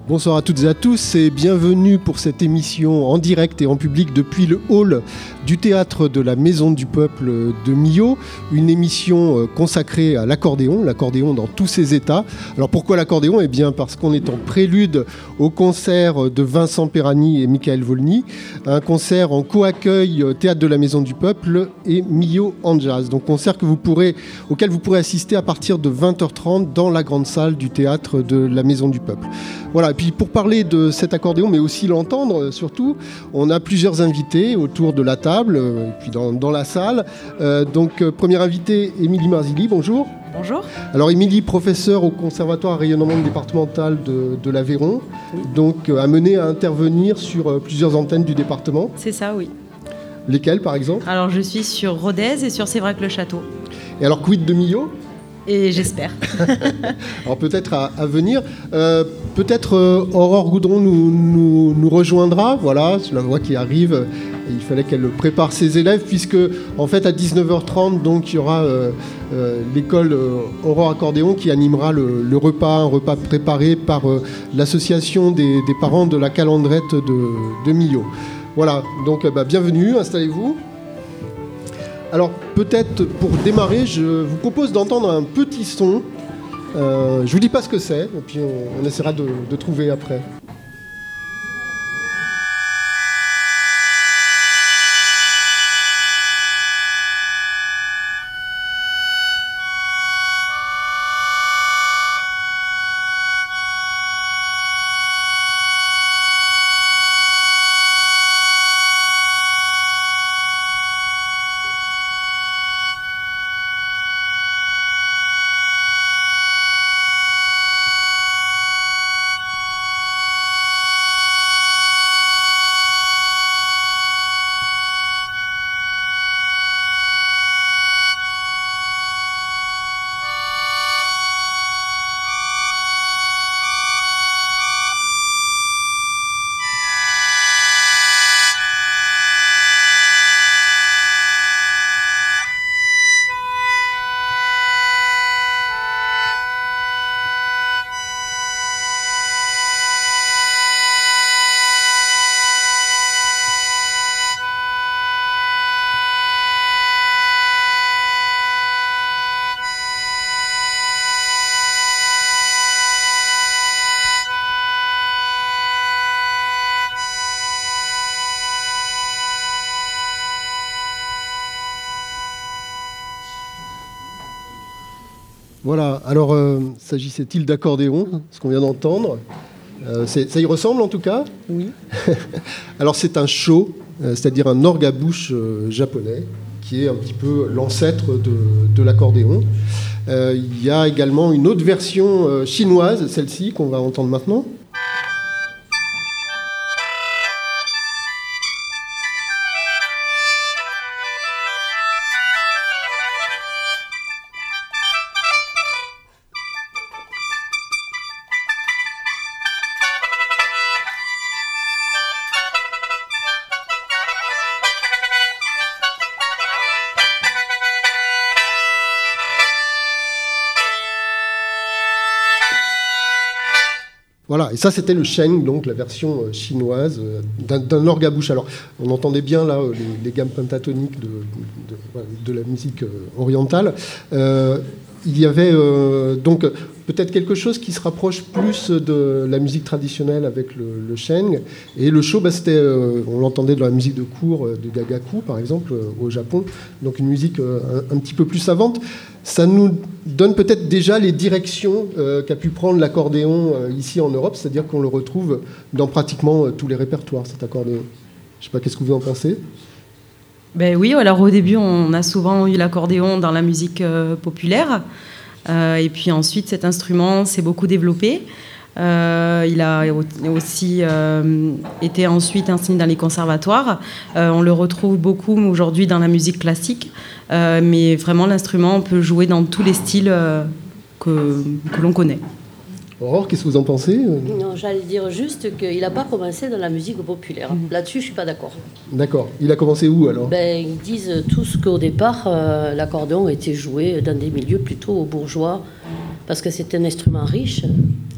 Bonsoir à toutes et à tous et bienvenue pour cette émission en direct et en public depuis le hall du théâtre de la Maison du Peuple de Millau, une émission consacrée à l'accordéon dans tous ses états. Alors pourquoi l'accordéon ? Eh bien parce qu'on est en prélude au concert de Vincent Perani et Michael Volny, un concert en co-accueil théâtre de la Maison du Peuple et Millau en jazz. Donc concert auquel vous pourrez assister à partir de 20h30 dans la grande salle du théâtre de la Maison du Peuple. Voilà, et puis pour parler de cet accordéon, mais aussi l'entendre surtout, on a plusieurs invités autour de la table, et puis dans la salle. Première invitée, Émilie Marzilli, bonjour. Bonjour. Alors Émilie, professeure au Conservatoire rayonnement départemental de l'Aveyron, oui. Donc amenée à intervenir sur plusieurs antennes du département. C'est ça, oui. Lesquelles par exemple ? Alors je suis sur Rodez et sur Sévrac-le-Château. Et alors quid de Millau ? Et j'espère. Alors peut-être à venir. Peut-être Aurore Goudron nous rejoindra. Voilà, je la vois qui arrive. Il fallait qu'elle prépare ses élèves puisque en fait à 19h30 donc il y aura l'école Aurore Accordéon qui animera le repas, un repas préparé par l'association des parents de la calandrette de Millau. Voilà, donc bienvenue, installez-vous. Alors peut-être pour démarrer, je vous propose d'entendre un petit son. Je ne vous dis pas ce que c'est, et puis on essaiera de trouver après. Voilà, alors s'agissait-il d'accordéon, ce qu'on vient d'entendre ça y ressemble en tout cas ? Oui. Alors c'est un sho, c'est-à-dire un orgue à bouche japonais, qui est un petit peu l'ancêtre de l'accordéon. Il y a également une autre version chinoise, celle-ci qu'on va entendre maintenant. Voilà, et ça c'était le sheng, donc la version chinoise d'un orgue à bouche. Alors on entendait bien là les gammes pentatoniques de la musique orientale. Il y avait donc peut-être quelque chose qui se rapproche plus de la musique traditionnelle avec le sheng. Et le sho, on l'entendait dans la musique de cour de Gagaku, par exemple, au Japon. Donc une musique un petit peu plus savante. Ça nous donne peut-être déjà les directions qu'a pu prendre l'accordéon ici en Europe, c'est-à-dire qu'on le retrouve dans pratiquement tous les répertoires, cet accordéon. Je ne sais pas, qu'est-ce que vous en pensez ? Ben oui, alors au début, on a souvent eu l'accordéon dans la musique populaire. Et puis ensuite, cet instrument s'est beaucoup développé. Il a aussi été ensuite enseigné dans les conservatoires. On le retrouve beaucoup aujourd'hui dans la musique classique. Mais vraiment, l'instrument peut jouer dans tous les styles que l'on connaît. Aurore, qu'est-ce que vous en pensez ? Non, j'allais dire juste qu'il n'a pas commencé dans la musique populaire. Là-dessus, je ne suis pas d'accord. D'accord. Il a commencé où alors ? Ils disent tous qu'au départ, l'accordéon était joué dans des milieux plutôt bourgeois, parce que c'est un instrument riche.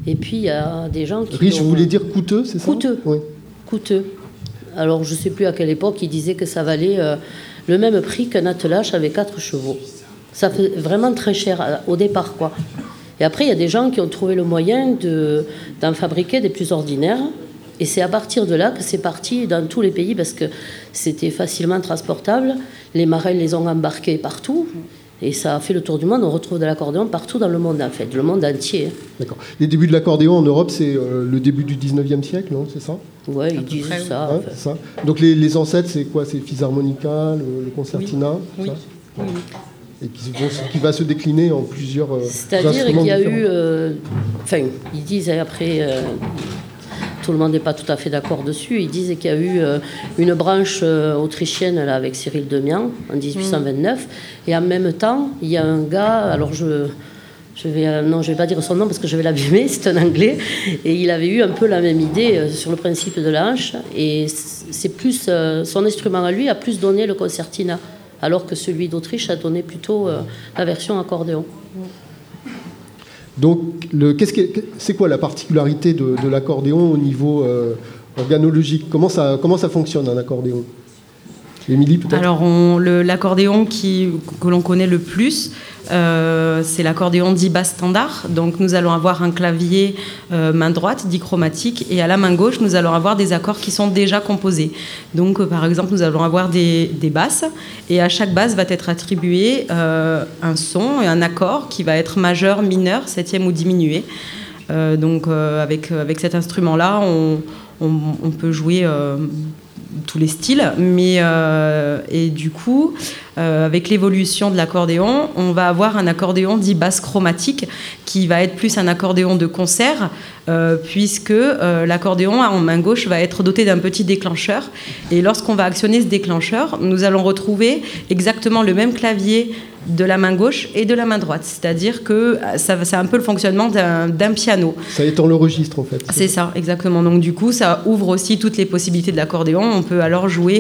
Et puis il y a des gens qui... Riche, vous voulez dire coûteux, c'est ça? Coûteux, oui. Coûteux. Alors je ne sais plus à quelle époque ils disaient que ça valait le même prix qu'un attelage avec 4 chevaux. Ça fait vraiment très cher au départ, quoi. Et après, il y a des gens qui ont trouvé le moyen d'en fabriquer des plus ordinaires. Et c'est à partir de là que c'est parti dans tous les pays parce que c'était facilement transportable. Les marins les ont embarqués partout. Et ça a fait le tour du monde. On retrouve de l'accordéon partout dans le monde, en fait, le monde entier. D'accord. Les débuts de l'accordéon en Europe, c'est le début du 19e siècle, non? C'est ça? Oui, ils disent ça, ouais, ça. Donc les ancêtres, c'est quoi? C'est le Fisharmonica, le concertina? Oui. Ça et qui va se décliner en plusieurs c'est-à-dire qu'il y a eu... Enfin, ils disent après... tout le monde n'est pas tout à fait d'accord dessus. Ils disent qu'il y a eu une branche autrichienne là, avec Cyril Demian en 1829. Et en même temps, il y a un gars... Alors je vais pas dire son nom parce que je vais l'abîmer, c'est un Anglais. Et il avait eu un peu la même idée sur le principe de la hanche. Et c'est plus... son instrument à lui a plus donné le concertina, alors que celui d'Autriche a donné plutôt la version accordéon. Donc, c'est quoi la particularité de l'accordéon au niveau organologique? Comment ça fonctionne, un accordéon? Émilie, peut-être? Alors, l'accordéon que l'on connaît le plus, c'est l'accordéon dit basse standard. Donc, nous allons avoir un clavier main droite, dit chromatique, et à la main gauche, nous allons avoir des accords qui sont déjà composés. Donc, par exemple, nous allons avoir des basses, et à chaque basse va être attribué un son et un accord qui va être majeur, mineur, septième ou diminué. Donc, avec cet instrument-là, on peut jouer tous les styles, mais et du coup, avec l'évolution de l'accordéon, on va avoir un accordéon dit basse chromatique qui va être plus un accordéon de concert, puisque l'accordéon en main gauche va être doté d'un petit déclencheur, et lorsqu'on va actionner ce déclencheur, nous allons retrouver exactement le même clavier de la main gauche et de la main droite, c'est-à-dire que c'est un peu le fonctionnement d'un piano. Ça étend le registre en fait. C'est ça, exactement. Donc du coup, ça ouvre aussi toutes les possibilités de l'accordéon. On peut alors jouer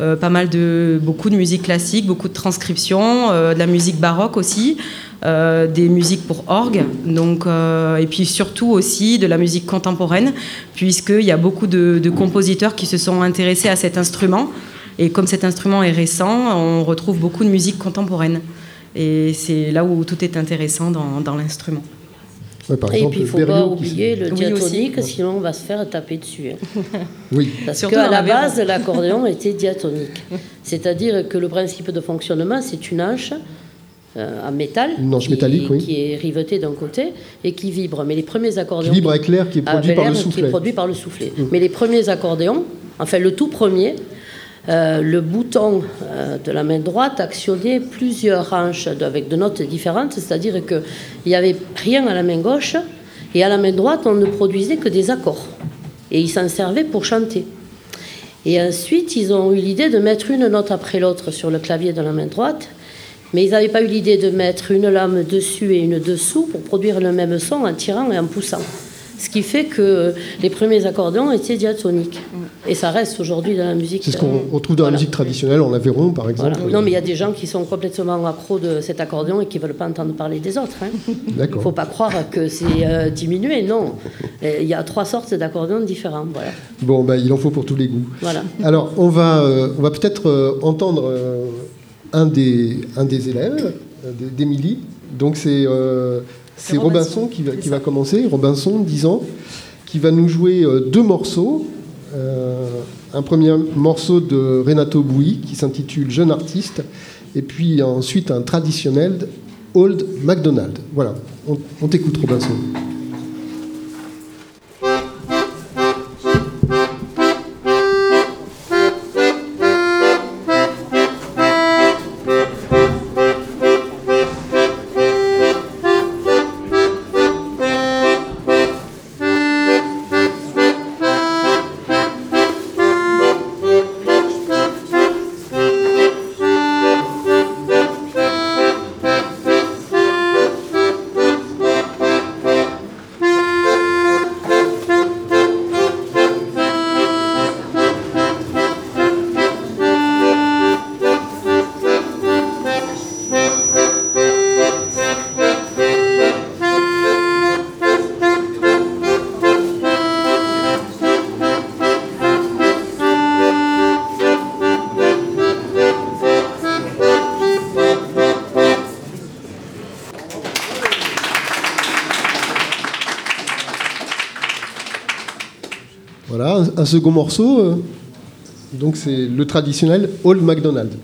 beaucoup de musique classique, beaucoup de transcriptions, de la musique baroque aussi, des musiques pour orgue, donc, et puis surtout aussi de la musique contemporaine, puisqu'il y a beaucoup de compositeurs qui se sont intéressés à cet instrument. Et comme cet instrument est récent, on retrouve beaucoup de musique contemporaine. Et c'est là où tout est intéressant dans l'instrument. Ouais, et exemple, puis il ne faut pas oublier le diatonique, sinon on va se faire taper dessus. Oui. Parce qu'à la base, l'accordéon était diatonique. C'est-à-dire que le principe de fonctionnement, c'est une hanche en métal métallique, oui, qui est rivetée d'un côté et qui vibre. Mais les premiers accordéons... Qui vibre avec l'air qui est produit par le soufflet. Qui est produit par le soufflet. Mais les premiers accordéons, enfin le tout premier... le bouton de la main droite actionnait plusieurs hanches avec de notes différentes, c'est-à-dire qu'il n'y avait rien à la main gauche, et à la main droite, on ne produisait que des accords. Et ils s'en servaient pour chanter. Et ensuite, ils ont eu l'idée de mettre une note après l'autre sur le clavier de la main droite, mais ils n'avaient pas eu l'idée de mettre une lame dessus et une dessous pour produire le même son en tirant et en poussant. Ce qui fait que les premiers accordéons étaient diatoniques. Et ça reste aujourd'hui dans la musique. C'est ce qu'on retrouve dans la musique traditionnelle, en l'Aveyron par exemple. Voilà. Non, mais il y a des gens qui sont complètement accros de cet accordéon et qui ne veulent pas entendre parler des autres. Hein. Il ne faut pas croire que c'est diminué, non. Il y a 3 sortes d'accordéons différents. Voilà. Bon, il en faut pour tous les goûts. Voilà. Alors, on va peut-être entendre un des élèves d'Émilie. Donc, c'est Robinson qui va commencer, Robinson, 10 ans, qui va nous jouer 2 morceaux. Un premier morceau de Renato Bouy qui s'intitule Jeune artiste, et puis ensuite un traditionnel, Old MacDonald. Voilà, on t'écoute Robinson. Voilà, un second morceau. Donc c'est le traditionnel Old MacDonald.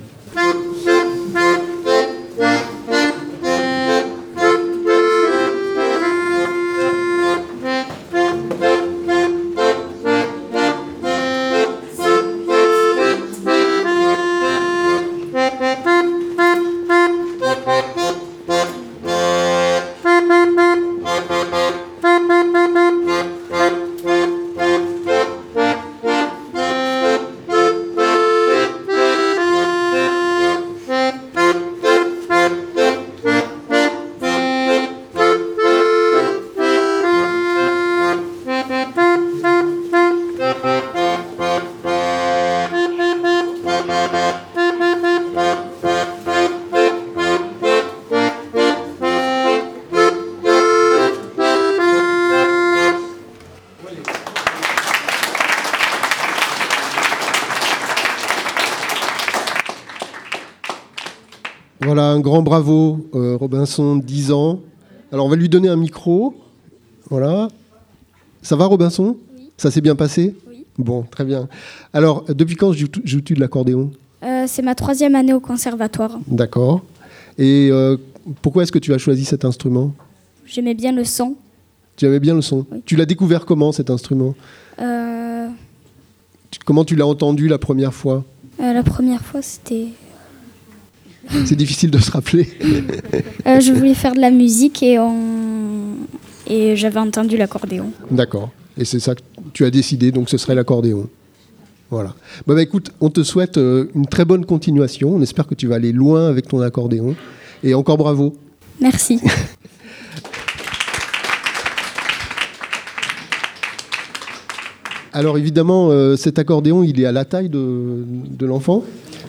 Voilà, un grand bravo, Robinson, 10 ans. Alors, on va lui donner un micro. Voilà. Ça va, Robinson ? Oui. Ça s'est bien passé ? Oui. Bon, très bien. Alors, depuis quand joues-tu de l'accordéon ? C'est ma 3e année au conservatoire. D'accord. Et pourquoi est-ce que tu as choisi cet instrument ? J'aimais bien le son. Tu aimais bien le son ? Oui. Tu l'as découvert comment, cet instrument ? Comment tu l'as entendu la première fois ? La première fois, c'était... C'est difficile de se rappeler. Je voulais faire de la musique et j'avais entendu l'accordéon. D'accord. Et c'est ça que tu as décidé, donc ce serait l'accordéon. Voilà. Bah, écoute, on te souhaite une très bonne continuation. On espère que tu vas aller loin avec ton accordéon. Et encore bravo. Merci. Alors évidemment, cet accordéon, il est à la taille de l'enfant.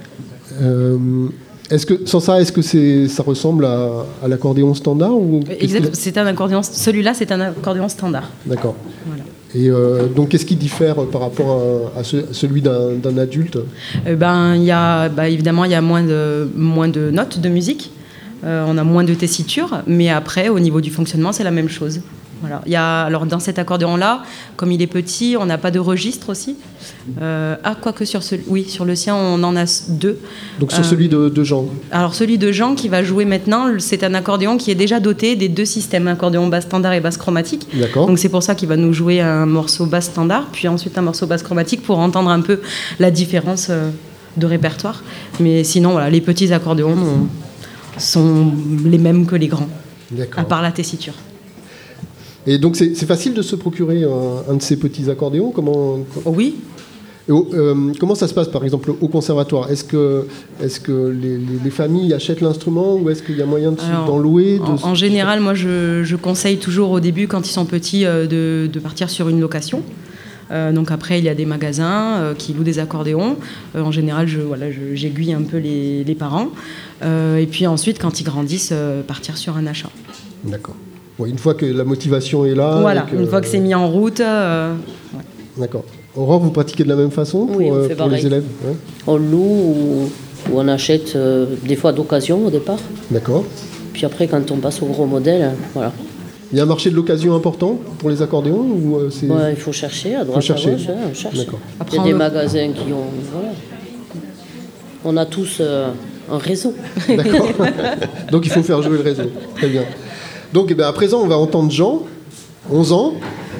Est-ce que ça ressemble à l'accordéon standard ou... Exact. Celui-là, c'est un accordéon standard. D'accord. Voilà. Et donc, qu'est-ce qui diffère par rapport à celui d'un adulte ? Évidemment, il y a moins de notes de musique. On a moins de tessiture, mais après, au niveau du fonctionnement, c'est la même chose. Voilà. Alors, dans cet accordéon-là, comme il est petit, on n'a pas de registre aussi. Quoique sur le sien, on en a 2. Donc sur celui de Jean. Alors celui de Jean qui va jouer maintenant, c'est un accordéon qui est déjà doté des 2 systèmes, accordéon basse standard et basse chromatique. D'accord. Donc c'est pour ça qu'il va nous jouer un morceau basse standard, puis ensuite un morceau basse chromatique pour entendre un peu la différence de répertoire. Mais sinon, voilà, les petits accordéons sont les mêmes que les grands, à part la tessiture. Et donc c'est facile de se procurer un de ces petits accordéons ? Oui. Et comment ça se passe, par exemple, au conservatoire ? Est-ce que les familles achètent l'instrument ou est-ce qu'il y a moyen d'en louer ? En général, moi, je conseille toujours au début, quand ils sont petits, de partir sur une location. Donc après, il y a des magasins qui louent des accordéons. En général, j'aiguille un peu les parents. Et puis ensuite, quand ils grandissent, partir sur un achat. D'accord. Bon, une fois que la motivation est là... Voilà, une fois que c'est mis en route... Ouais. D'accord. Aurore, vous pratiquez de la même façon pour les élèves ? Ouais. On loue ou on achète des fois d'occasion au départ. D'accord. Puis après, quand on passe au gros modèle, voilà. Il y a un marché de l'occasion important pour les accordéons ou il faut chercher à droite, à gauche. On cherche. D'accord. Il y a des magasins qui ont... Voilà. On a tous un réseau. D'accord. Donc il faut faire jouer le réseau. Très bien. Donc à présent, on va entendre Jean, 11 ans.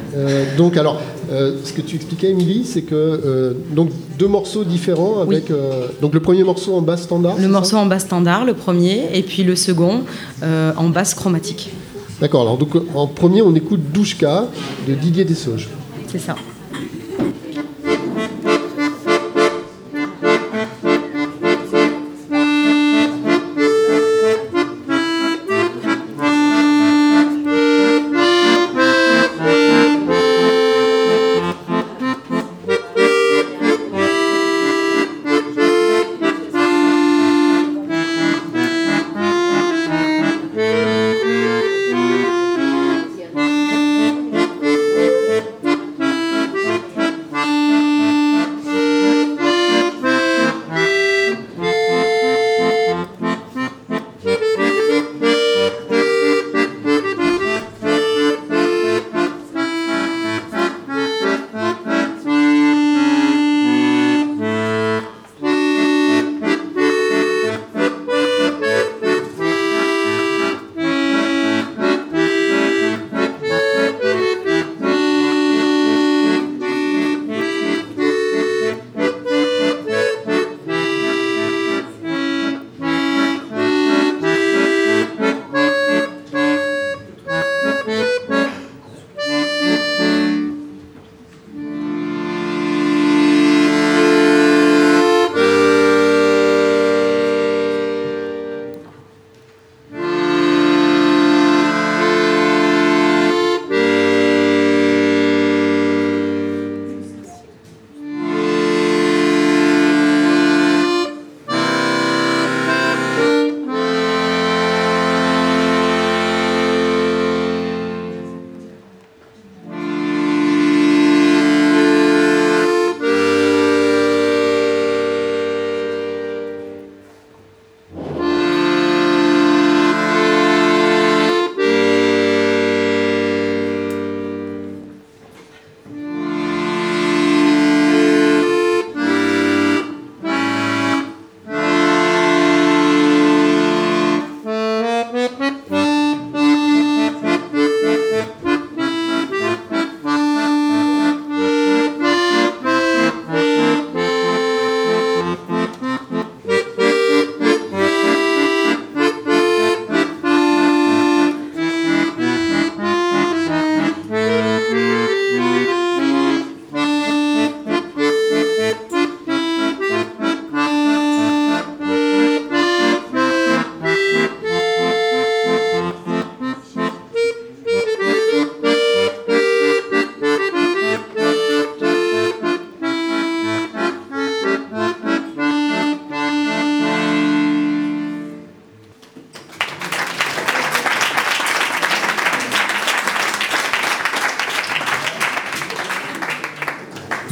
Ce que tu expliquais, Émilie, c'est que donc 2 morceaux différents avec donc le premier morceau en basse standard. Le morceau en basse standard, le premier, et puis le second en basse chromatique. D'accord. Alors donc en premier, on écoute Douchka de Didier Dessauges. C'est ça.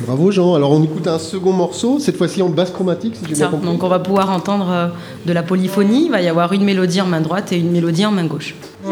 Bravo Jean. Alors on écoute un second morceau, cette fois-ci en basse chromatique, si j'ai bien compris. Donc on va pouvoir entendre de la polyphonie. Il va y avoir une mélodie en main droite et une mélodie en main gauche.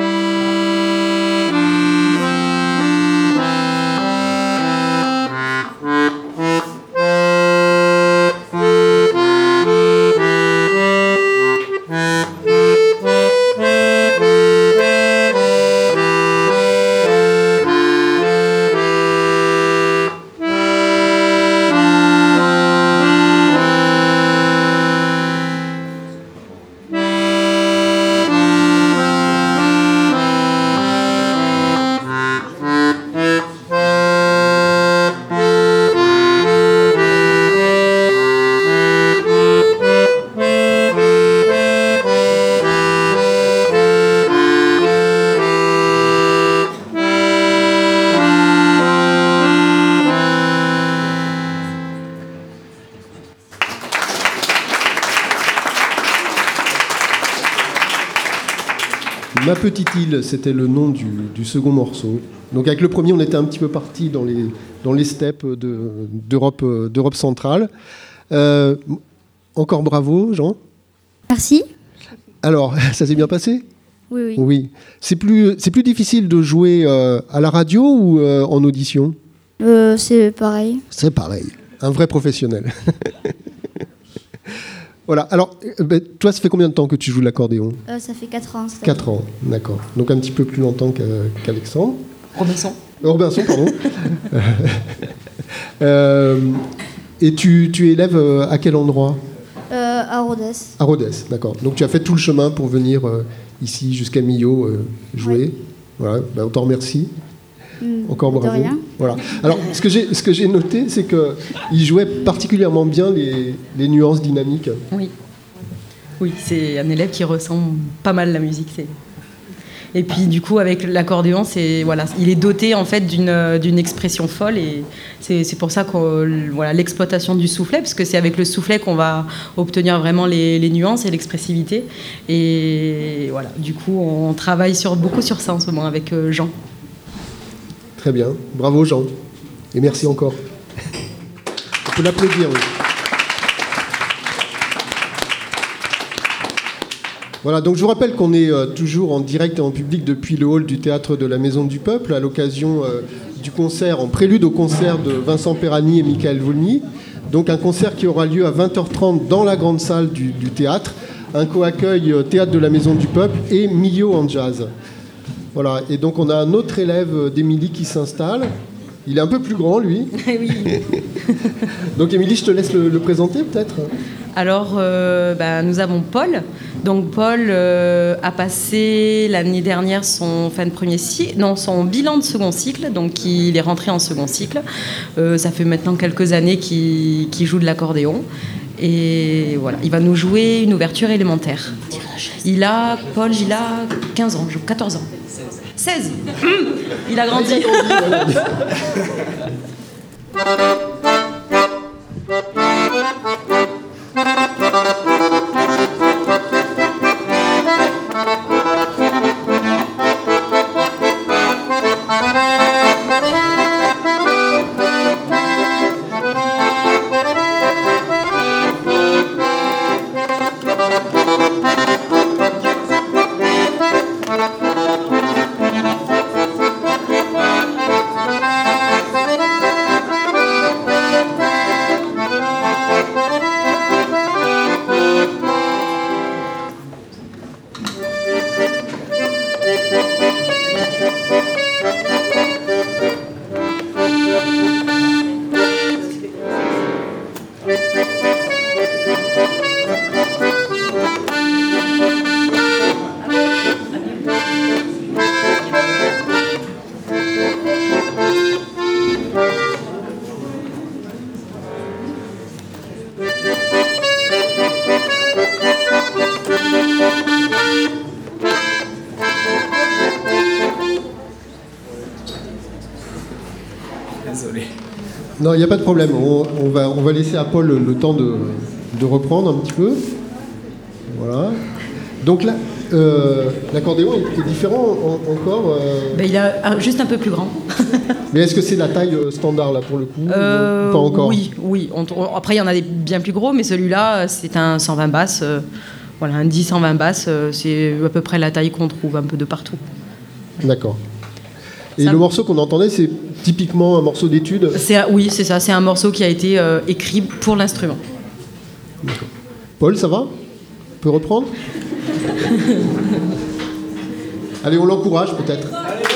Ma petite île, c'était le nom du second morceau. Donc avec le premier, on était un petit peu parti dans les steppes d'Europe centrale. Encore bravo, Jean. Merci. Alors, ça s'est bien passé ? Oui. Oui. C'est plus difficile de jouer à la radio ou en audition ? C'est pareil. C'est pareil. Un vrai professionnel. Voilà. Alors, toi, ça fait combien de temps que tu joues de l'accordéon ? Ça fait 4 ans. 4 ans, d'accord. Donc un petit peu plus longtemps qu'Alexandre. Robinson, pardon. Et tu es élève à quel endroit ? À Rodez. À Rodez, d'accord. Donc tu as fait tout le chemin pour venir ici jusqu'à Millau jouer. Oui. Voilà, on t'en remercie. Encore bravo. De rien. Voilà. Alors, ce que j'ai noté, c'est qu'il jouait particulièrement bien les nuances dynamiques. Oui, c'est un élève qui ressent pas mal la musique. Et puis, du coup, avec l'accordéon, il est doté en fait d'une expression folle, et c'est pour ça que l'exploitation du soufflet, parce que c'est avec le soufflet qu'on va obtenir vraiment les nuances et l'expressivité. Et voilà, du coup, on travaille beaucoup sur ça en ce moment avec Jean. Très bien. Bravo, Jean. Et merci encore. On peut l'applaudir, oui. Voilà, donc je vous rappelle qu'on est toujours en direct et en public depuis le hall du Théâtre de la Maison du Peuple, à l'occasion du concert, en prélude au concert de Vincent Perani et Michael Volny. Donc un concert qui aura lieu à 20h30 dans la grande salle du théâtre, un co-accueil Théâtre de la Maison du Peuple et Millau en jazz. Voilà, et donc on a un autre élève d'Émilie qui s'installe. Il est un peu plus grand, lui. Oui. Donc Émilie, je te laisse le présenter peut-être. Alors, nous avons Paul. Donc Paul a passé l'année dernière son bilan de second cycle. Donc il est rentré en second cycle. Ça fait maintenant quelques années qu'il joue de l'accordéon. Et voilà, il va nous jouer une ouverture élémentaire. Paul, il a 15 ans, 14 ans. 16. Il a grandi. Désolé. Non, il n'y a pas de problème. On va laisser à Paul le temps de reprendre un petit peu. Voilà. Donc là, l'accordéon est différent encore Ben, il est juste un peu plus grand. Mais est-ce que c'est la taille standard là pour le coup ou pas encore? Oui. Après, il y en a des bien plus gros, mais celui-là, c'est un 120 basses. Voilà, un 10-120 basses, c'est à peu près la taille qu'on trouve un peu de partout. D'accord. Et le morceau qu'on entendait, c'est typiquement un morceau d'étude? Oui, c'est ça. C'est un morceau qui a été écrit pour l'instrument. D'accord. Paul, ça va? On peut reprendre? Allez, on l'encourage peut-être.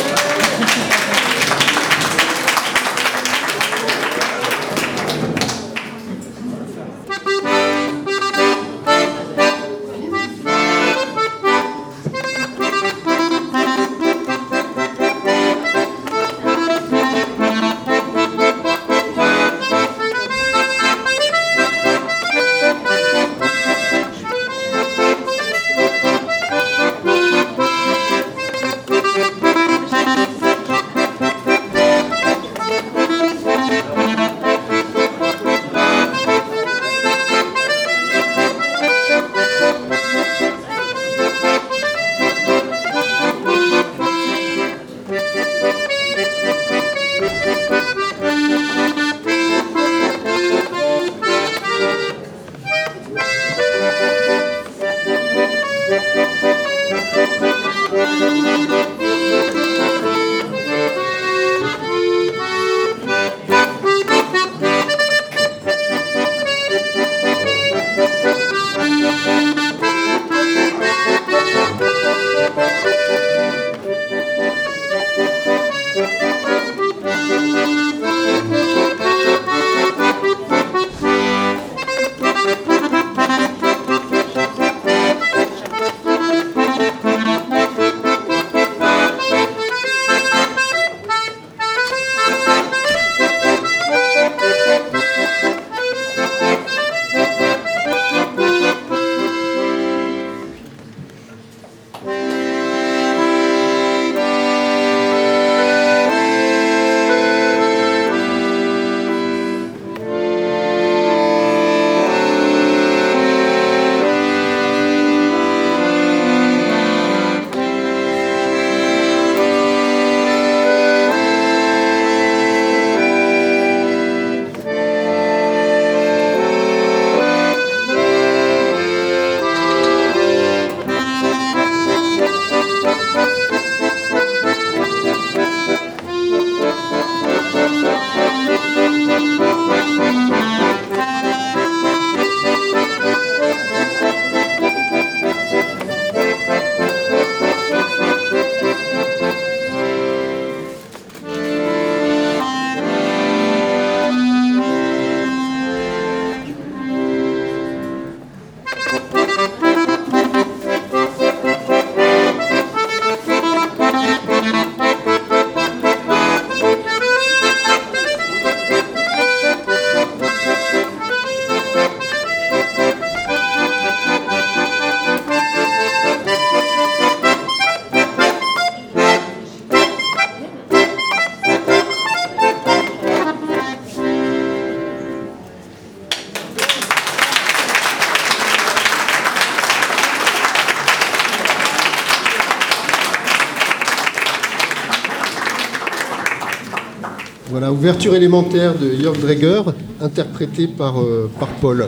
Voilà, ouverture élémentaire de Jörg Dreger, interprétée par Paul.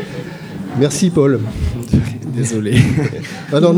Merci Paul. Désolé. Ah non,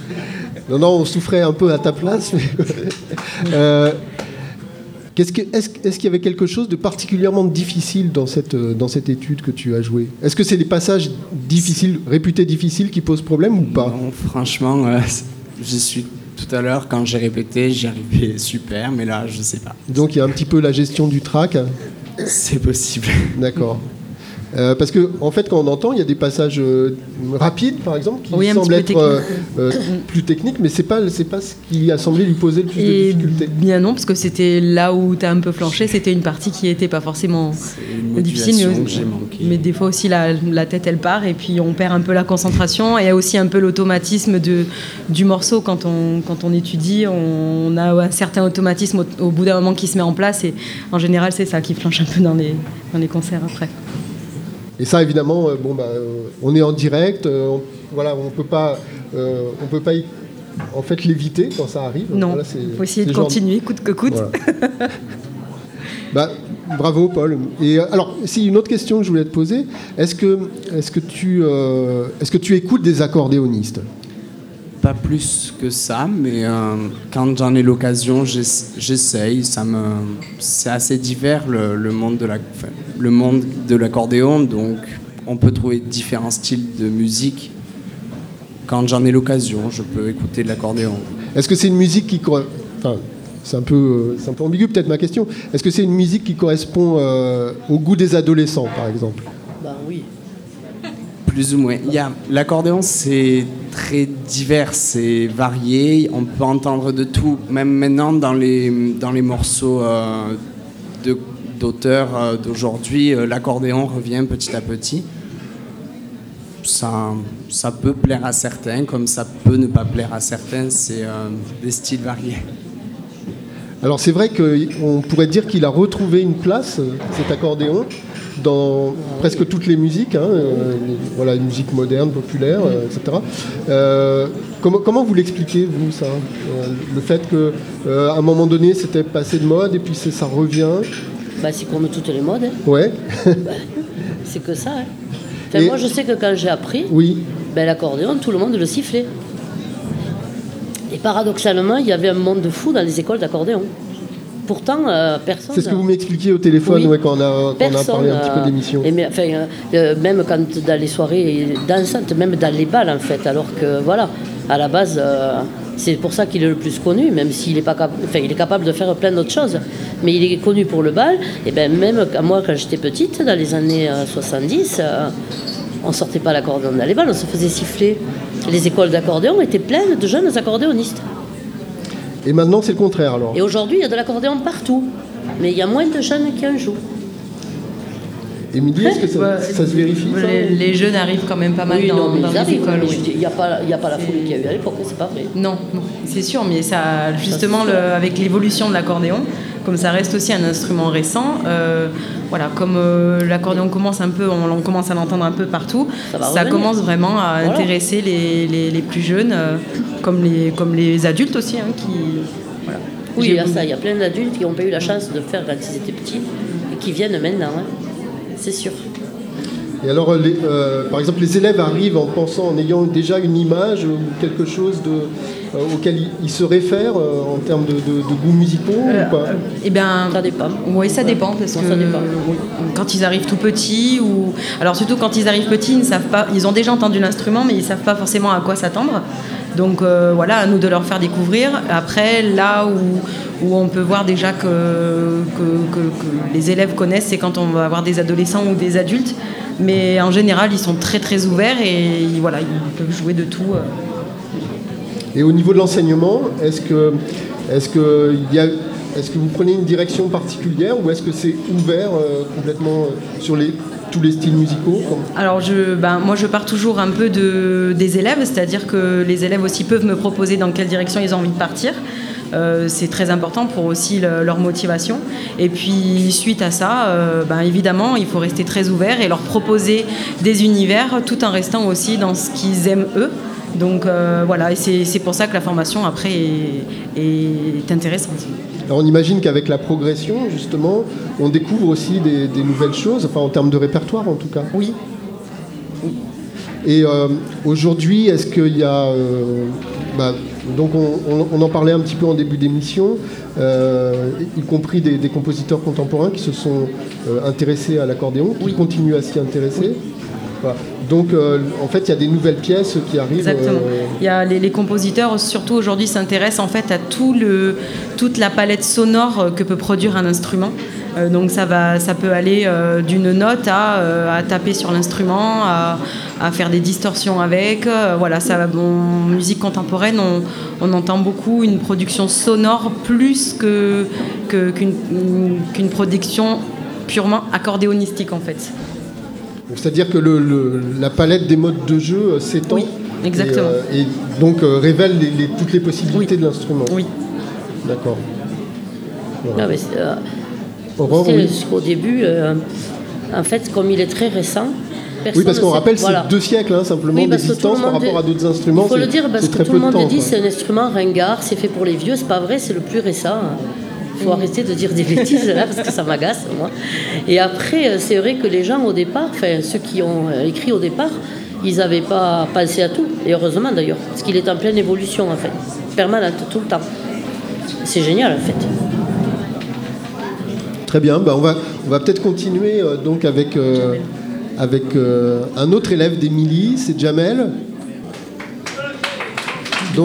on souffrait un peu à ta place. Mais est-ce qu'il y avait quelque chose de particulièrement difficile dans cette étude que tu as jouée? Est-ce que c'est les passages difficiles, réputés difficiles, qui posent problème ou pas? Non, franchement, je suis... Tout à l'heure, quand j'ai répété, j'y arrivais super, mais là, je sais pas. Donc, il y a un petit peu la gestion du track. C'est possible. D'accord. Parce que, en fait, quand on entend, il y a des passages rapides, par exemple, qui semblent être plus techniques, mais c'est pas ce qui a semblé lui poser le plus de difficultés. Bien non, parce que c'était là où tu as un peu flanché, c'était une partie qui n'était pas forcément difficile. Mais des fois aussi, la tête, elle part, et puis on perd un peu la concentration, et aussi un peu l'automatisme du morceau. Quand on étudie, on a un certain automatisme au bout d'un moment qui se met en place, et en général, c'est ça qui flanche un peu dans les concerts après. Et ça, évidemment, on est en direct, on peut pas en fait l'éviter quand ça arrive. Non, il faut essayer de continuer coûte que coûte. Voilà. Bravo Paul. Et alors, une autre question que je voulais te poser, est-ce que tu écoutes des accordéonistes ? Pas plus que ça, mais quand j'en ai l'occasion, j'essaye. C'est assez divers le monde de l'accordéon, donc on peut trouver différents styles de musique. Quand j'en ai l'occasion, je peux écouter de l'accordéon. Est-ce que c'est une musique qui c'est un peu ambigu peut-être ma question. Est-ce que c'est une musique qui correspond au goût des adolescents, par exemple ? Ben oui. Plus ou moins. L'accordéon, c'est très divers, c'est varié. On peut entendre de tout. Même maintenant, dans les morceaux d'auteurs d'aujourd'hui, l'accordéon revient petit à petit. Ça peut plaire à certains, comme ça peut ne pas plaire à certains. C'est des styles variés. Alors c'est vrai qu'on pourrait dire qu'il a retrouvé une place, cet accordéon, dans presque toutes les musiques, les musiques modernes, populaires, etc. Comment vous l'expliquez, vous, ça le fait qu'à un moment donné, c'était passé de mode et puis ça revient. C'est comme toutes les modes. Hein. Ouais. C'est que ça. Hein. Moi, je sais que quand j'ai appris, l'accordéon, tout le monde le sifflait. Et paradoxalement, il y avait un monde de fous dans les écoles d'accordéon. Pourtant, personne... C'est ce que vous m'expliquiez au téléphone quand on a parlé un petit peu d'émission. Même quand dans les soirées dansantes, même dans les balles, en fait. Alors que, à la base, c'est pour ça qu'il est le plus connu, même s'il est il est capable de faire plein d'autres choses. Mais il est connu pour le bal. Et même moi, quand j'étais petite, dans les années 70... on sortait pas l'accordéon dans les balles, on se faisait siffler. Les écoles d'accordéon étaient pleines de jeunes accordéonistes. Et maintenant, c'est le contraire, alors ? Et aujourd'hui, il y a de l'accordéon partout. Mais il y a moins de jeunes qui en jouent. Émilie, est-ce que ça se vérifie ça les jeunes arrivent quand même pas mal dans les écoles. Il n'y a pas la folie qu'il y a eu à l'époque, c'est pas vrai. Non, c'est sûr, mais ça, justement, avec l'évolution de l'accordéon, comme ça reste aussi un instrument récent, comme l'accordéon commence on commence à l'entendre un peu partout, ça commence vraiment à intéresser les plus jeunes, comme les adultes aussi, Oui, il y a plein d'adultes qui n'ont pas eu la chance de faire quand ils étaient petits et qui viennent maintenant, c'est sûr. Et alors, par exemple, les élèves arrivent en ayant déjà une image ou quelque chose auquel ils se réfèrent en termes de goûts musicaux ou pas ? Ça dépend. Oui, ça dépend, parce que quand ils arrivent tout petits, alors surtout quand ils arrivent petits, ils ne savent pas, ils ont déjà entendu l'instrument, mais ils ne savent pas forcément à quoi s'attendre. Donc à nous de leur faire découvrir. Après, là où on peut voir déjà que les élèves connaissent, c'est quand on va avoir des adolescents ou des adultes. Mais en général, ils sont très très ouverts et ils peuvent jouer de tout. Et au niveau de l'enseignement, est-ce que vous prenez une direction particulière ou est-ce que c'est ouvert complètement sur tous les styles musicaux ? Alors moi je pars toujours un peu des élèves, c'est-à-dire que les élèves aussi peuvent me proposer dans quelle direction ils ont envie de partir. C'est très important pour aussi leur motivation. Et puis suite à ça, évidemment, il faut rester très ouvert et leur proposer des univers tout en restant aussi dans ce qu'ils aiment eux. Donc et c'est pour ça que la formation après est intéressante. Alors on imagine qu'avec la progression, justement, on découvre aussi des nouvelles choses, en termes de répertoire en tout cas. Oui. Et aujourd'hui, est-ce qu'il y a... donc on en parlait un petit peu en début d'émission, y compris des compositeurs contemporains qui se sont intéressés à l'accordéon, qui continuent à s'y intéresser. Voilà. Donc en fait, il y a des nouvelles pièces qui arrivent. Exactement. Il y a les compositeurs, surtout aujourd'hui, s'intéressent en fait à toute la palette sonore que peut produire un instrument. Donc ça peut aller d'une note à taper sur l'instrument, à faire des distorsions avec. En musique contemporaine, on entend beaucoup une production sonore plus qu'une production purement accordéonistique en fait. C'est-à-dire que la palette des modes de jeu s'étend. Oui, exactement. Et donc révèle toutes les possibilités de l'instrument. Oui. D'accord. Voilà. Non, mais au début, en fait, comme il est très récent, Oui, parce qu'on rappelle, voilà. c'est 2 siècles simplement d'existence par rapport à d'autres instruments. Il faut le dire parce que tout le monde dit quoi. C'est un instrument ringard, c'est fait pour les vieux. C'est pas vrai, c'est le plus récent. Il faut arrêter de dire des bêtises là parce que ça m'agace moi. Et après, c'est vrai que les gens au départ, enfin ceux qui ont écrit au départ, ils n'avaient pas pensé à tout. Et heureusement d'ailleurs, parce qu'il est en pleine évolution en fait, permanente tout le temps. C'est génial en fait. Très bien, on va peut-être continuer donc avec un autre élève d'Émilie, c'est Jamel. Donc,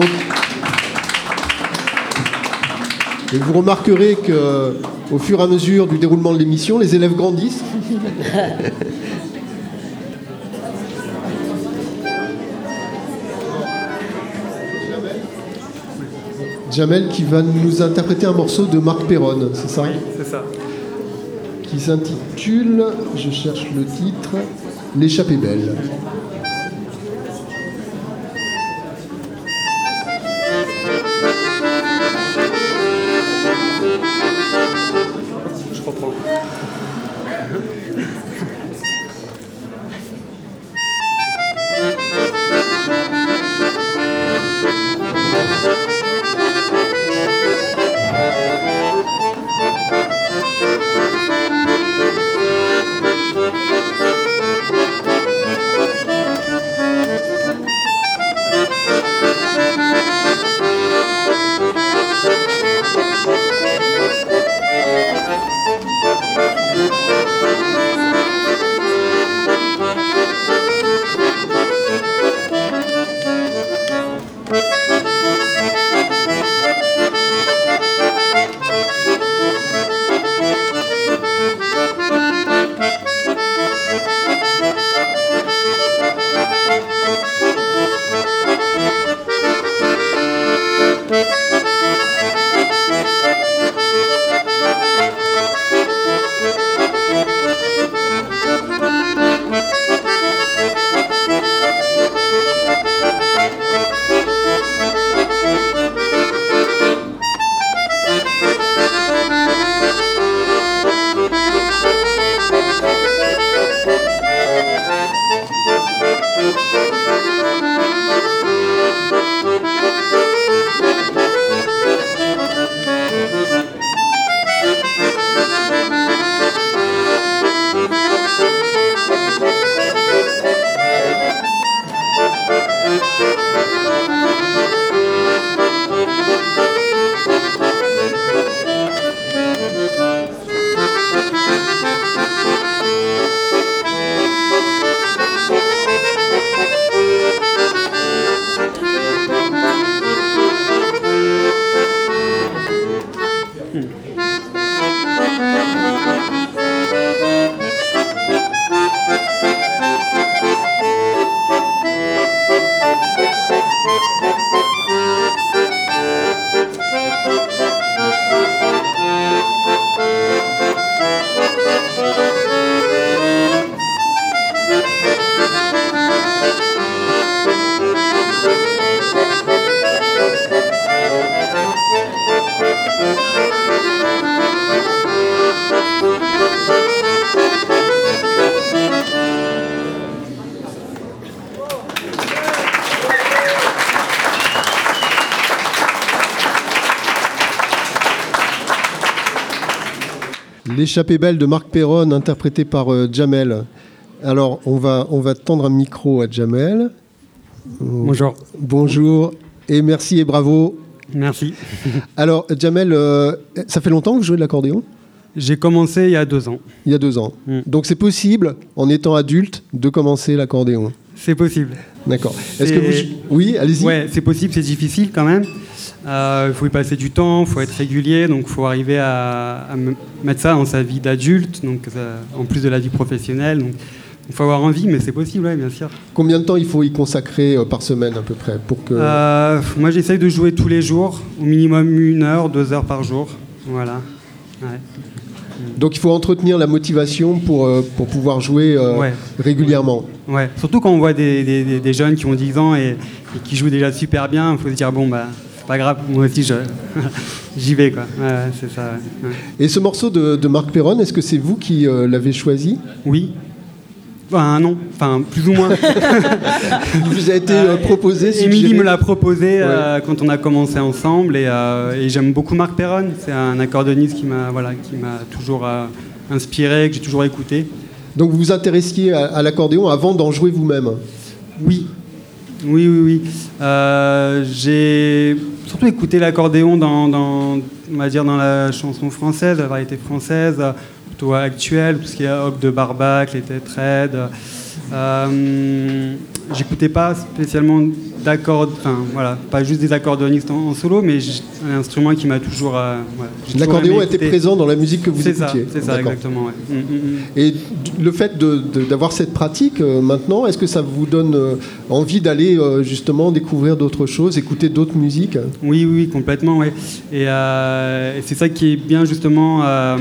et vous remarquerez qu'au fur et à mesure du déroulement de l'émission, les élèves grandissent. Jamel qui va nous interpréter un morceau de Marc Perron, c'est ça ? Oui, c'est ça. Qui s'intitule, je cherche le titre, L'échappée belle. Je reprends. L'échappée belle de Marc Perron, interprété par Jamel. Alors, on va tendre un micro à Jamel. Bonjour. Bonjour, et merci et bravo. Merci. Alors, Jamel, ça fait longtemps que vous jouez de l'accordéon ? J'ai commencé il y a 2 ans. Il y a 2 ans. Donc, c'est possible, en étant adulte, de commencer l'accordéon ? C'est possible. D'accord. Est-ce que vous... Oui, allez-y. Ouais, c'est possible, c'est difficile quand même. Il faut y passer du temps, il faut être régulier, donc il faut arriver à mettre ça dans sa vie d'adulte, donc en plus de la vie professionnelle. Donc il faut avoir envie, mais c'est possible, ouais, bien sûr. Combien de temps il faut y consacrer par semaine à peu près pour que... Moi, j'essaye de jouer tous les jours, au minimum 1 heure, 2 heures par jour. Voilà. Ouais. Donc il faut entretenir la motivation pour pouvoir jouer régulièrement. Ouais, surtout quand on voit des jeunes qui ont 10 ans et qui jouent déjà super bien, il faut se dire, bon, bah, c'est pas grave, moi aussi, j'y vais, quoi. Ouais, c'est ça. Ouais. Et ce morceau de Marc Perron, est-ce que c'est vous qui l'avez choisi ? Oui. Non, enfin plus ou moins. Il vous a été proposé. Émilie me l'a proposé quand on a commencé ensemble et j'aime beaucoup Marc Perron. C'est un accordéoniste qui m'a toujours inspiré, que j'ai toujours écouté. Donc vous vous intéressiez à l'accordéon avant d'en jouer vous-même? Oui. J'ai surtout écouté l'accordéon on va dire dans la chanson française, la variété française, plutôt actuelle, tout ce qui est Hoc de Barbac, les Tétraides. J'écoutais pas spécialement d'accords, pas juste des accordéonistes en solo, mais un instrument qui m'a toujours. L'accordéon était présent dans la musique que vous écoutiez. C'est ça, exactement. Ouais. Et le fait d'avoir cette pratique maintenant, est-ce que ça vous donne envie d'aller justement découvrir d'autres choses, écouter d'autres musiques? Oui, complètement. Ouais. Et c'est ça qui est bien justement.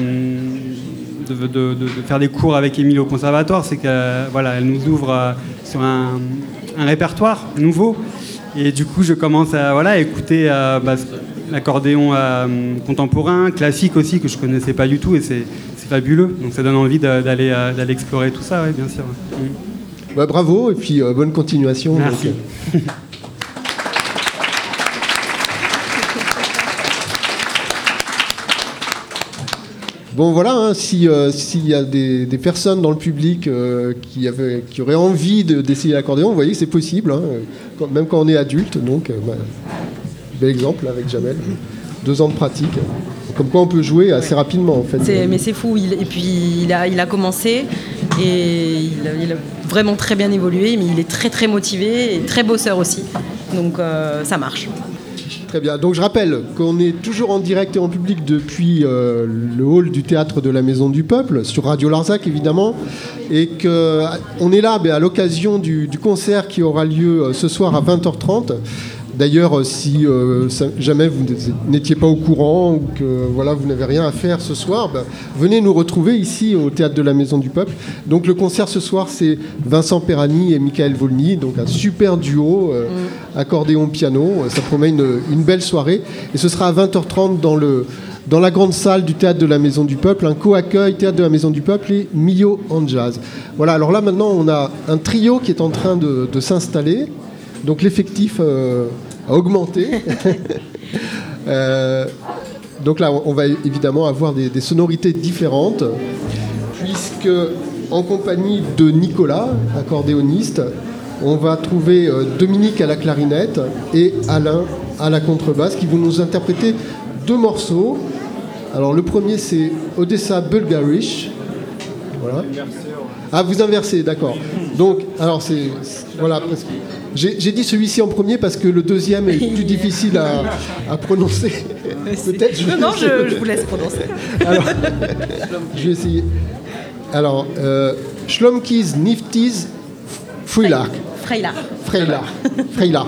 De faire des cours avec Émilie au conservatoire, c'est qu'elle nous ouvre sur un répertoire nouveau, et du coup je commence à écouter l'accordéon contemporain, classique aussi, que je connaissais pas du tout, et c'est fabuleux, donc ça donne envie d'aller explorer tout ça, bien sûr. Bravo, et puis bonne continuation. Merci. Donc. Bon voilà, s'il y a des personnes dans le public qui auraient envie d'essayer l'accordéon, vous voyez que c'est possible, même quand on est adulte. Donc, bel exemple avec Jamel, 2 ans de pratique. Comme quoi on peut jouer assez rapidement en fait. Mais c'est fou, et puis il a commencé et il a vraiment très bien évolué, mais il est très très motivé et très bosseur aussi. Donc ça marche. Très bien. Donc je rappelle qu'on est toujours en direct et en public depuis le hall du théâtre de la Maison du Peuple, sur Radio Larzac évidemment, et qu'on est là à l'occasion du concert qui aura lieu ce soir à 20h30. D'ailleurs, si jamais vous n'étiez pas au courant ou que vous n'avez rien à faire ce soir, venez nous retrouver ici au Théâtre de la Maison du Peuple. Donc le concert ce soir, c'est Vincent Perani et Michael Volny, donc un super duo, accordéon-piano. Ça promet une belle soirée. Et ce sera à 20h30 dans la grande salle du Théâtre de la Maison du Peuple, un co-accueil Théâtre de la Maison du Peuple et Millau en jazz. Voilà, alors là maintenant, on a un trio qui est en train de s'installer. Donc l'effectif a augmenté. Donc là, on va évidemment avoir des sonorités différentes, puisque en compagnie de Nicolas, accordéoniste, on va trouver Dominique à la clarinette et Alain à la contrebasse, qui vont nous interpréter 2 morceaux. Alors le premier, c'est Odessa Bulgarish. Voilà. Ah, vous inversez, d'accord. Donc, alors presque. J'ai dit celui-ci en premier parce que le deuxième est plus difficile à prononcer. Peut-être. Je vous laisse prononcer. Alors, je vais essayer. Alors, Schlomkies Nifties Freilar. Voilà.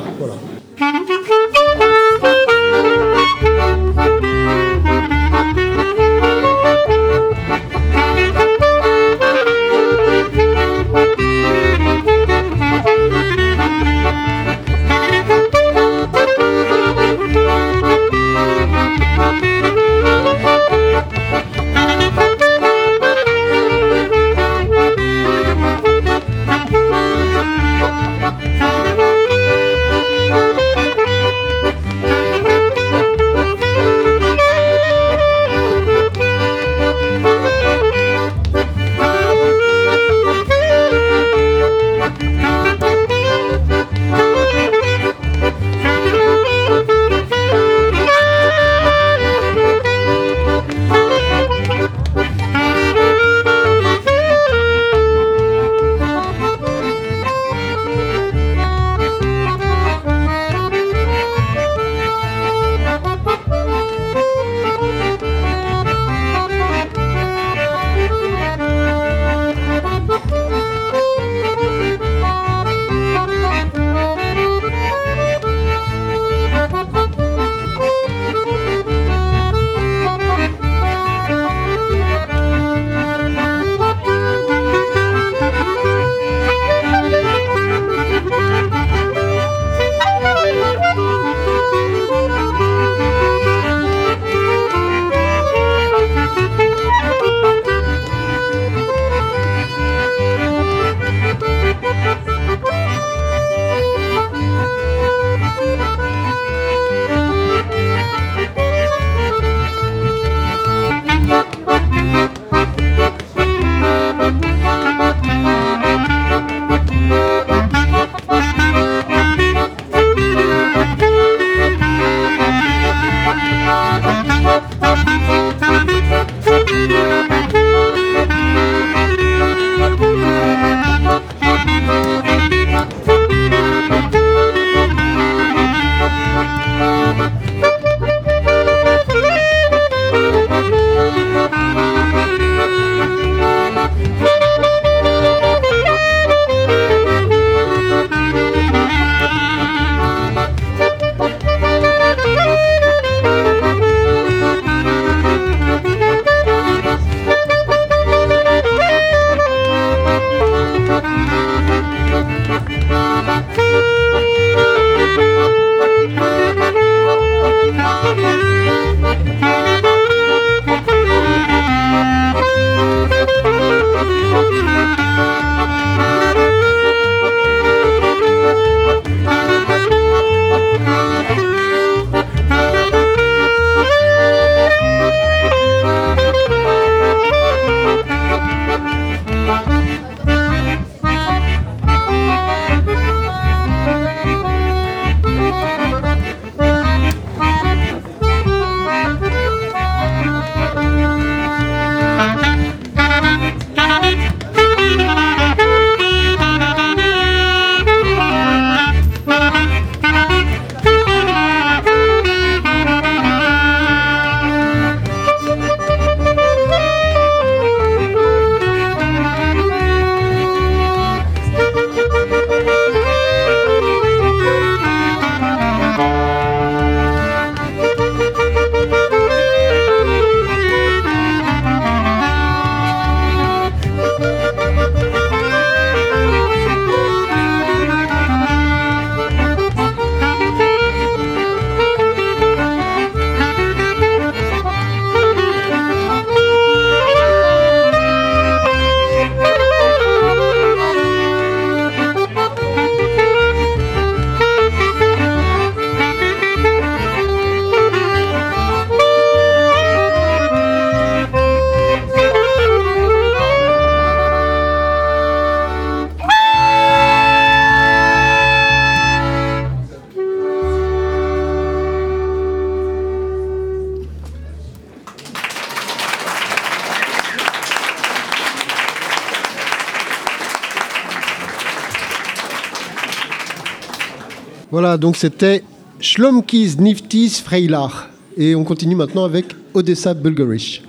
Voilà, donc c'était Schlomkis Niftis Freilach. Et on continue maintenant avec Odessa Bulgarisch.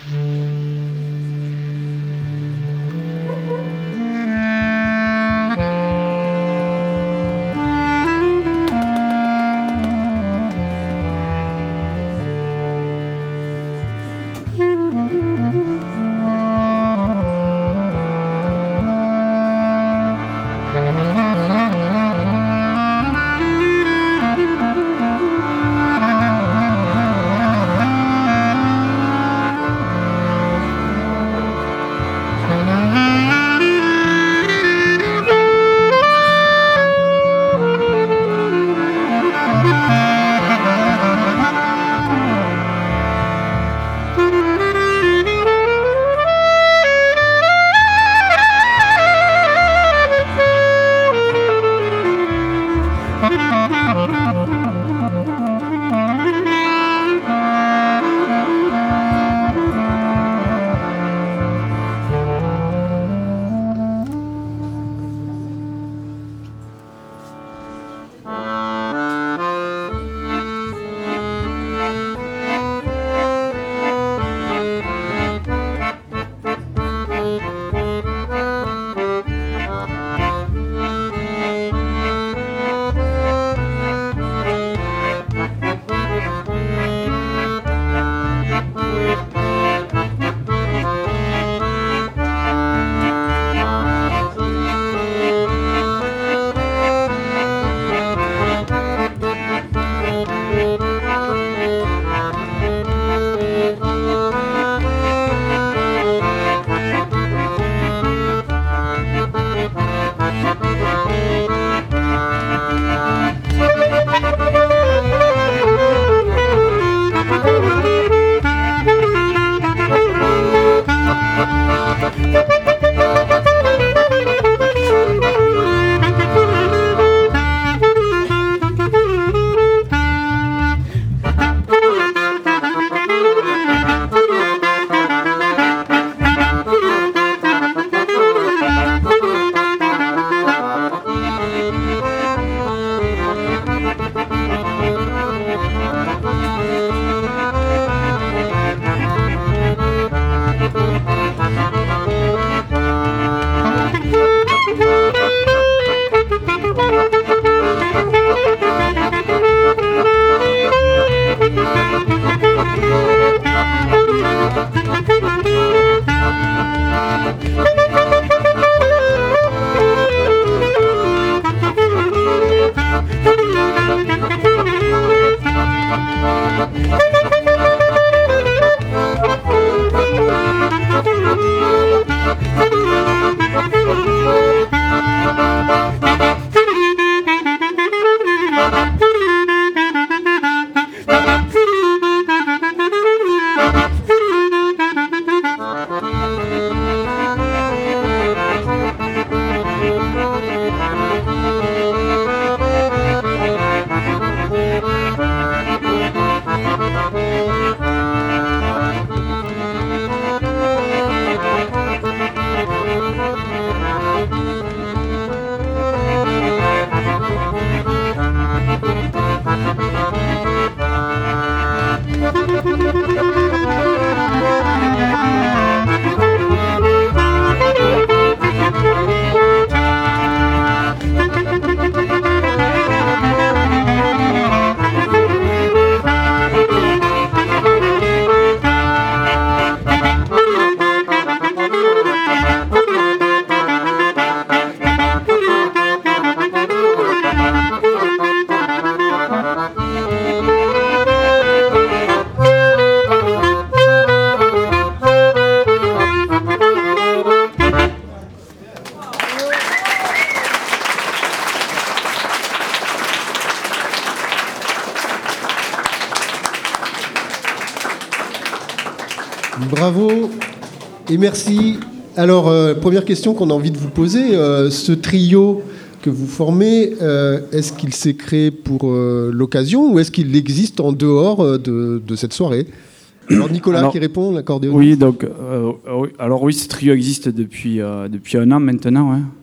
Bravo et merci. Alors, première question qu'on a envie de vous poser, ce trio que vous formez, est-ce qu'il s'est créé pour l'occasion ou est-ce qu'il existe en dehors de cette soirée ? Alors Nicolas qui répond, l'accordéon. Oui, donc, alors oui, ce trio existe depuis un an maintenant. Ouais.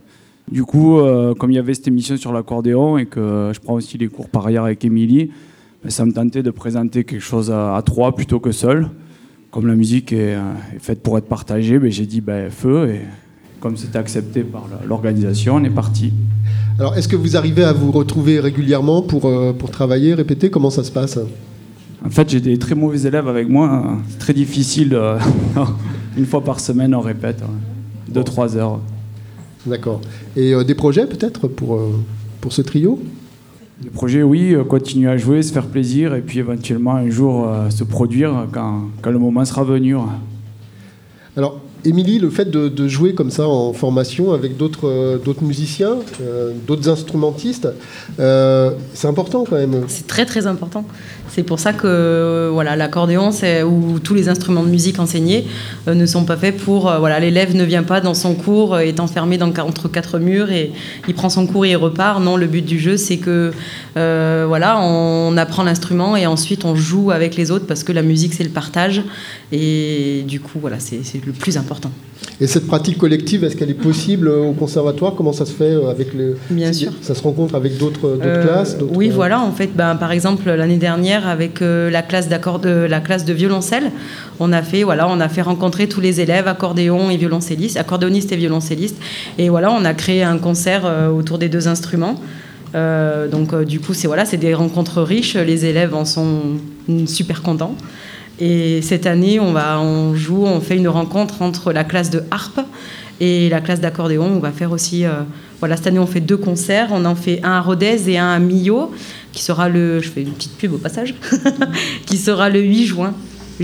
Du coup, comme il y avait cette émission sur l'accordéon et que je prends aussi les cours par ailleurs avec Émilie, ça me tentait de présenter quelque chose à trois plutôt que seul. Comme la musique est faite pour être partagée, j'ai dit feu, et comme c'était accepté par l'organisation, on est parti. Alors, est-ce que vous arrivez à vous retrouver régulièrement pour travailler, répéter? Comment ça se passe? En fait, j'ai des très mauvais élèves avec moi. C'est très difficile. Une fois par semaine, on répète. 2-3 heures. D'accord. Et des projets peut-être pour ce trio? Des projets, oui. Continuer à jouer, se faire plaisir, et puis éventuellement un jour se produire quand le moment sera venu. Alors, Émilie, le fait de jouer comme ça en formation avec d'autres musiciens, d'autres instrumentistes, c'est important quand même. C'est très très important. C'est pour ça que l'accordéon, où tous les instruments de musique enseignés ne sont pas faits pour... l'élève ne vient pas dans son cours, est enfermé entre quatre murs et il prend son cours et il repart. Non, le but du jeu, c'est que on apprend l'instrument et ensuite on joue avec les autres, parce que la musique, c'est le partage. Et du coup, c'est le plus important. Et cette pratique collective, est-ce qu'elle est possible au conservatoire? Comment ça se fait avec les... Bien sûr. Ça se rencontre avec d'autres classes? Oui, en fait, par exemple, l'année dernière, avec la classe de violoncelle, on a fait rencontrer tous les élèves accordéonistes et violoncellistes. Et on a créé un concert autour des deux instruments. Du coup, c'est des rencontres riches. Les élèves en sont super contents. Et cette année, on fait une rencontre entre la classe de harpe et la classe d'accordéon. On va faire aussi... cette année, on fait 2 concerts. On en fait un à Rodez et un à Millau, qui sera je fais une petite pub au passage, qui sera le 8 juin.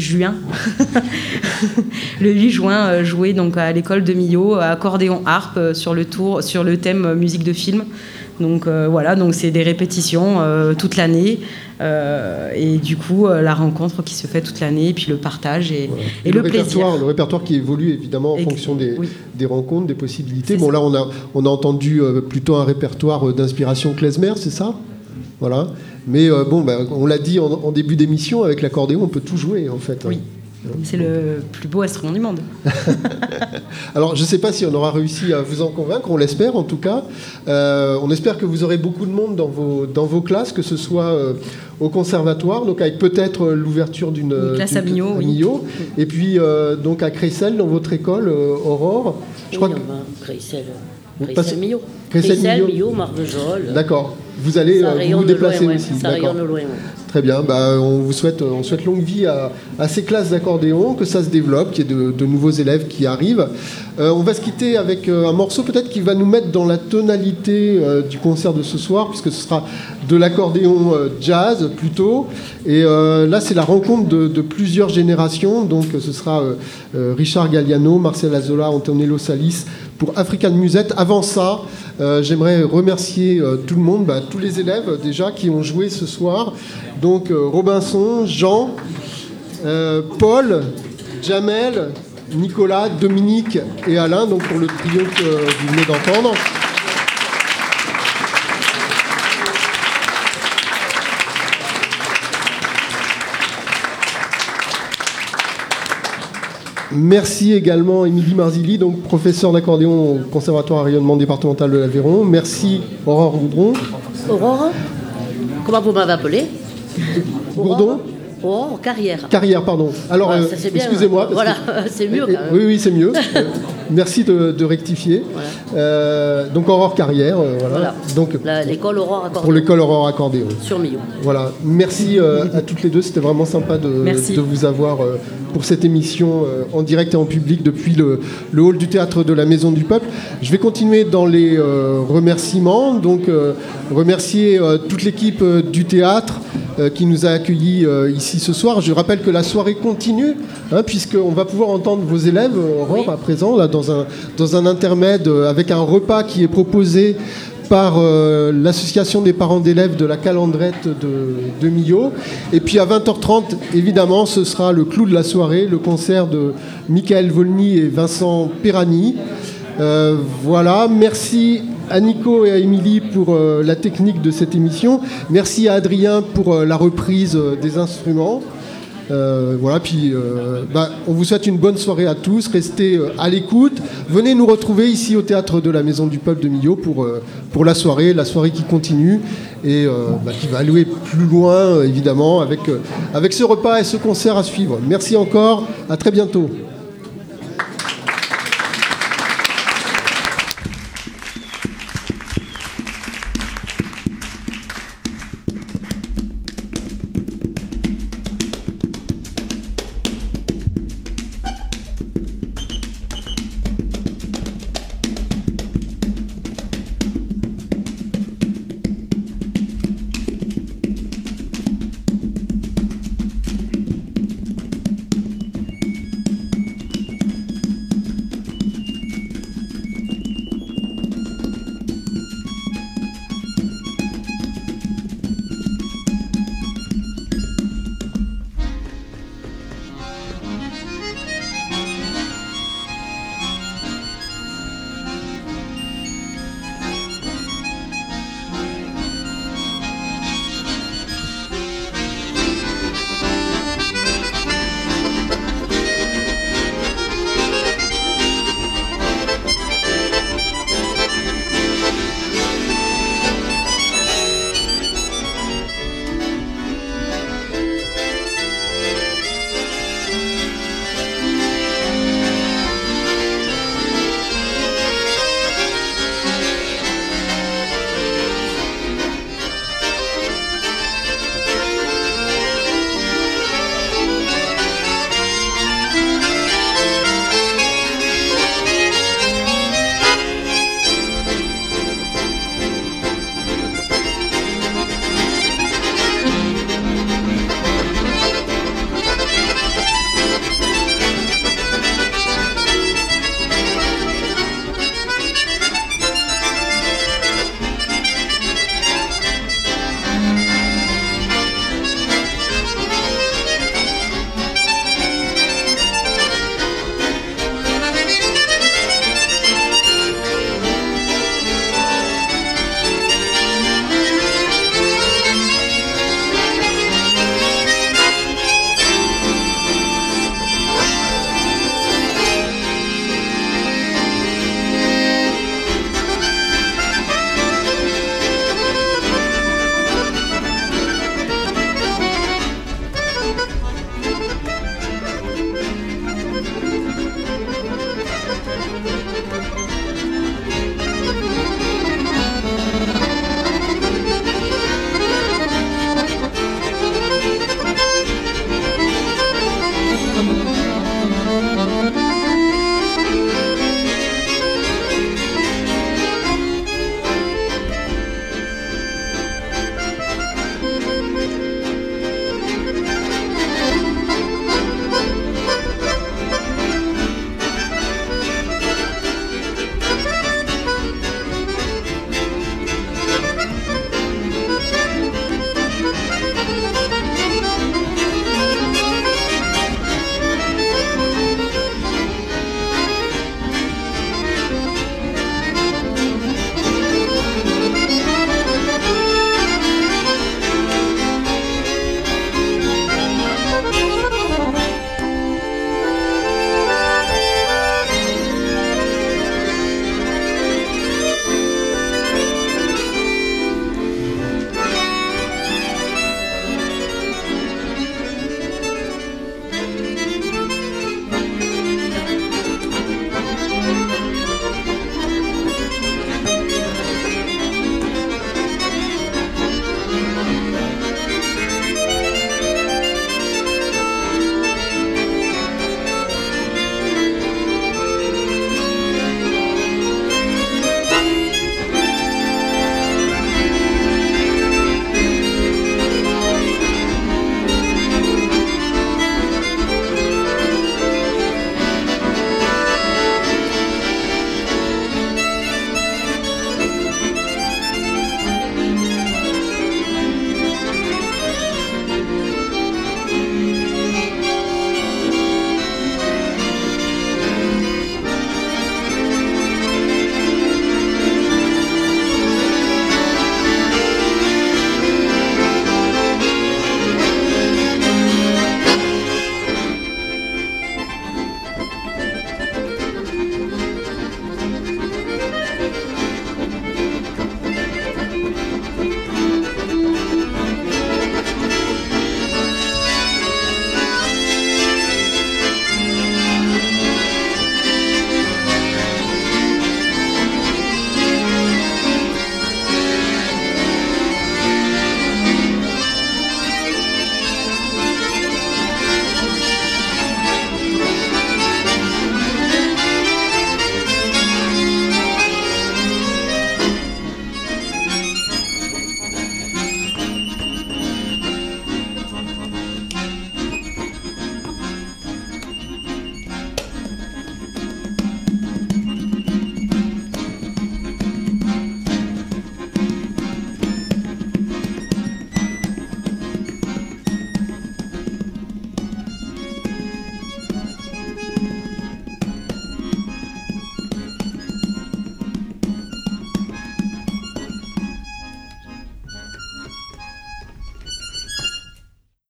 Le 8 juin, joué donc à l'école de Millau, accordéon harpe, sur le thème musique de film. Donc donc c'est des répétitions toute l'année, et du coup la rencontre qui se fait toute l'année, et puis le partage et le plaisir. Le répertoire qui évolue évidemment en fonction des rencontres, des possibilités. C'est ça. Là on a entendu plutôt un répertoire d'inspiration klezmer, c'est ça? Voilà. Mais on l'a dit en début d'émission, avec l'accordéon on peut tout jouer en fait. Oui. C'est le plus beau instrument du monde. Alors, je ne sais pas si on aura réussi à vous en convaincre, on l'espère en tout cas. On espère que vous aurez beaucoup de monde dans vos classes, que ce soit au conservatoire, donc avec peut-être l'ouverture d'une classe à Millau, oui. Et puis donc à Crécelles, dans votre école, Aurore. Je crois que Crécelles, Millau, Marvejols. D'accord. Vous allez vous déplacer loin, aussi. Ça rayonne loin. Très bien. On vous souhaite longue vie à ces classes d'accordéon, que ça se développe, qu'il y ait de nouveaux élèves qui arrivent. On va se quitter avec un morceau peut-être qui va nous mettre dans la tonalité du concert de ce soir, puisque ce sera de l'accordéon jazz plutôt. Et là, c'est la rencontre de plusieurs générations. Donc, ce sera Richard Galliano, Marcel Azola, Antonello Salis pour African Musette. Avant ça, j'aimerais remercier tout le monde, tous les élèves déjà qui ont joué ce soir. Donc Robinson, Jean, Paul, Jamel, Nicolas, Dominique et Alain, donc pour le trio que vous venez d'entendre. Merci également Émilie Marzilli, donc professeure d'accordéon au Conservatoire à rayonnement départemental de l'Aveyron. Merci Aurore Goudron. Aurore, comment vous m'avez appelé? Gourdon. Oh, Carrière. Carrière, pardon. Alors, excusez-moi. C'est mieux quand même. Oui, c'est mieux. Merci de rectifier. Voilà. Donc, Aurore Carrière. Voilà. Donc, l'école Aurore Accordéon. Pour l'école Aurore Accordéon. Sur Millau. Voilà. Merci à toutes les deux. C'était vraiment sympa de vous avoir pour cette émission en direct et en public depuis le hall du théâtre de la Maison du Peuple. Je vais continuer dans les remerciements. Donc, remercier toute l'équipe du théâtre qui nous a accueillis ici ce soir. Je rappelle que la soirée continue, puisqu'on va pouvoir entendre vos élèves, Aurore, à présent, là, dans un intermède avec un repas qui est proposé par l'association des parents d'élèves de la Calandrette de Millau. Et puis à 20h30, évidemment, ce sera le clou de la soirée, le concert de Michael Volny et Vincent Perani. Voilà, merci à Nico et à Émilie pour la technique de cette émission. Merci à Adrien pour la reprise des instruments. Voilà, puis on vous souhaite une bonne soirée à tous. Restez à l'écoute. Venez nous retrouver ici au Théâtre de la Maison du Peuple de Millau pour la soirée qui continue et qui va aller plus loin, évidemment, avec ce repas et ce concert à suivre. Merci encore, à très bientôt.